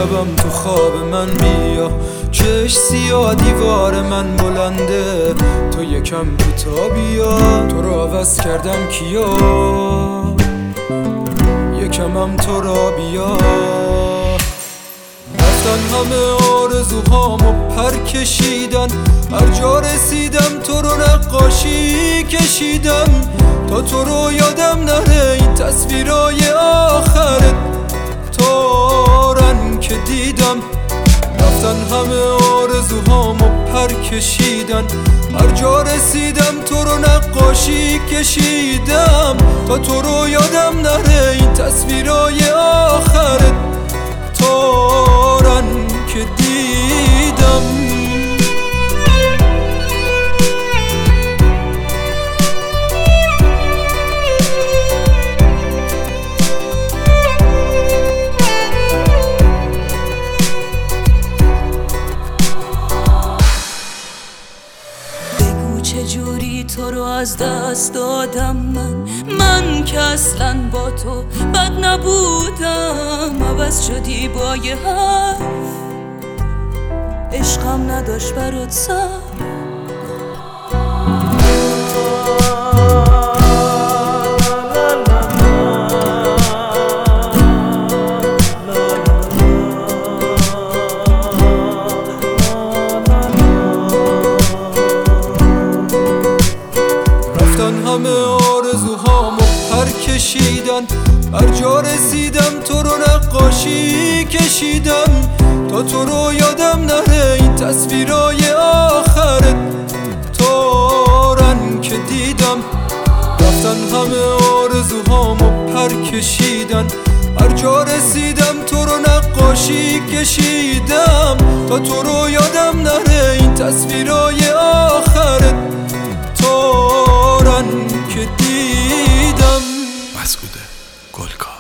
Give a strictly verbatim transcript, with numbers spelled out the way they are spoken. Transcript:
شبم تو خواب من بیا، چش سیاه دیوار من بلنده، تو یکم کوتا بیا. تو رو عوض کردن کیا، یکمم تو را بیا. رفتن همه آرزوهامو پر کشیدن، هر جا رسیدم تو رو نقاشی کشیدم، تا تو رو یادم نره این تصویرای آخرت تارن که دیدم. رفتن همه آرزوهامو پر کشیدن، هر جا رسیدم تو رو نقاشی کشیدم، تا تو رو یادم نره این تصویرای آخرت تارن که دیدم. چجوری تو رو از دست دادم من، من که اصلا با تو بد نبودم، عوض شدی با یه حرف، عشقم نداشت برات سر. همه آرزوهامو پر کشیدن، هر جا رسیدم تو رو نقاشی کشیدم، تا تو رو یادم نره این تصویرای آخرت تارن که دیدم. رفتن همه آرزوهامو پر کشیدن، هر جا رسیدم تو رو نقاشی کشیدم، تا تو رو یادم نره این تصویرای آخرت تارن که دیدم. مسعود گلکار.